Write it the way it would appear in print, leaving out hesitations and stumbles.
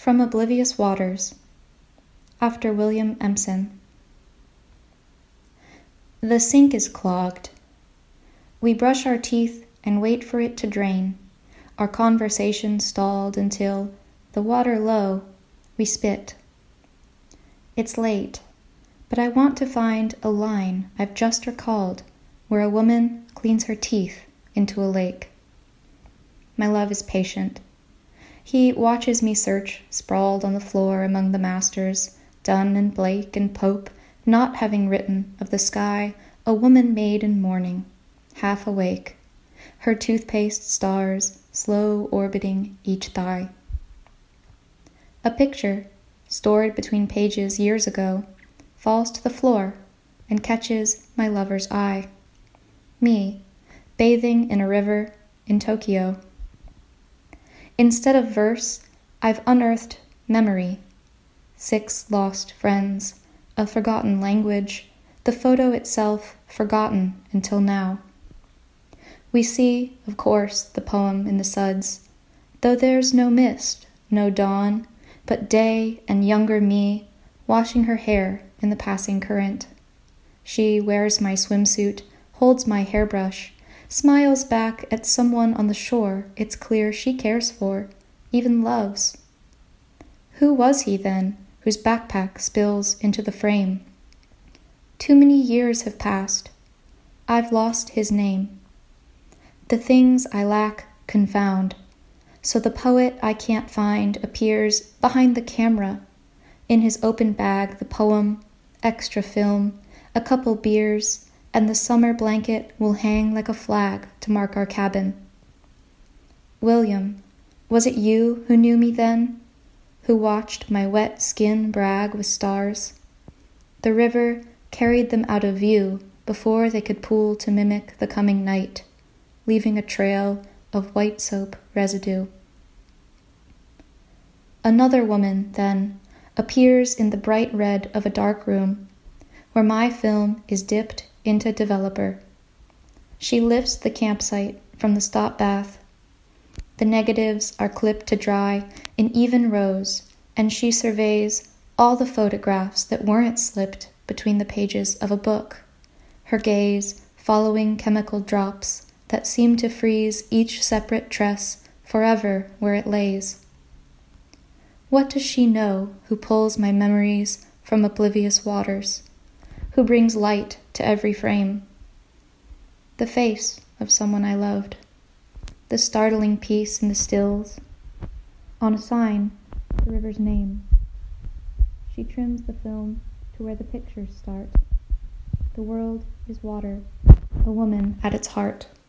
From Oblivious Waters, after William Empson. The sink is clogged. We brush our teeth and wait for it to drain. Our conversation stalled until, the water low, we spit. It's late, but I want to find a line I've just recalled where a woman cleans her teeth into a lake. My love is patient. He watches me search, sprawled on the floor among the masters, Donne and Blake and Pope, not having written of the sky a woman made in mourning, half awake, her toothpaste stars slow orbiting each thigh. A picture, stored between pages years ago, falls to the floor and catches my lover's eye. Me, bathing in a river in Tokyo. Instead of verse, I've unearthed memory. 6 lost friends, a forgotten language, the photo itself forgotten until now. We see, of course, the poem in the suds, though there's no mist, no dawn, but day and younger me washing her hair in the passing current. She wears my swimsuit, holds my hairbrush, smiles back at someone on the shore it's clear she cares for, even loves. Who was he then, whose backpack spills into the frame? Too many years have passed. I've lost his name. The things I lack confound, so the poet I can't find appears behind the camera. In his open bag, the poem, extra film, a couple beers, and the summer blanket will hang like a flag to mark our cabin. William, was it you who knew me then, who watched my wet skin brag with stars? The river carried them out of view before they could pool to mimic the coming night, leaving a trail of white soap residue. Another woman, then, appears in the bright red of a dark room, where my film is dipped into developer. She lifts the campsite from the stop bath. The negatives are clipped to dry in even rows, and she surveys all the photographs that weren't slipped between the pages of a book, her gaze following chemical drops that seem to freeze each separate tress forever where it lays. What does she know who pulls my memories from oblivious waters, who brings light to every frame? The face of someone I loved, the startling piece in the stills, on a sign, the river's name. She trims the film to where the pictures start. The world is water, a woman at its heart.